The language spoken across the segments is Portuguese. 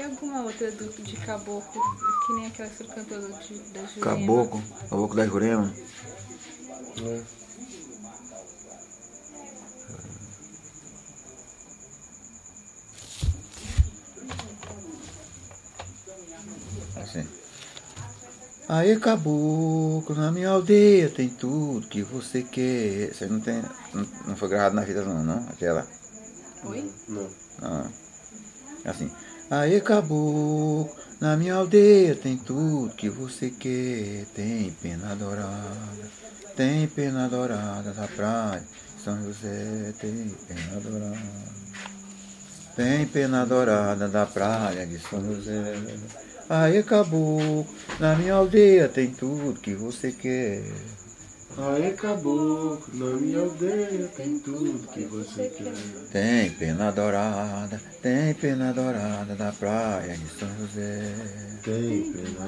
Tem alguma outra de caboclo, que nem aquela que você cantou da Jurema? Caboclo da Jurema. Assim. Aí caboclo, na minha aldeia tem tudo que você quer. Você não tem. Não foi gravado na vida não? Aquela. Oi? Não. Ah. Assim. Aí caboclo, na minha aldeia tem tudo que você quer. Tem pena dourada da praia São José, tem pena dourada. Tem pena dourada da praia de São José. Aí caboclo, na minha aldeia tem tudo que você quer. Aí caboclo, na minha aldeia tem tudo que você quer. Tem pena dourada da praia de São José. Tem pena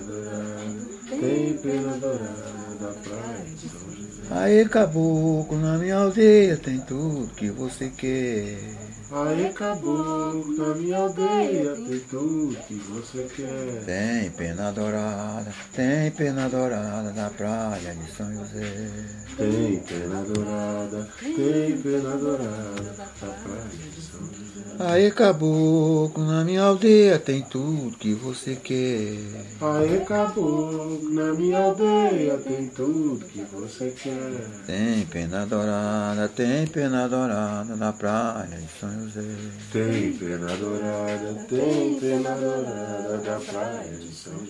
dourada da praia de São José. Aí caboclo, na minha aldeia tem tudo que você quer. Aí caboclo, na minha aldeia tem tudo que você quer. Tem pena dourada da praia de São José. Tem pena dourada da praia de São José. Aí caboclo, na minha aldeia tem tudo que você quer. Aí caboclo, na minha aldeia tem tudo que você quer. Tem pena dourada da praia de São José. Tem pena dourada da praia de São José.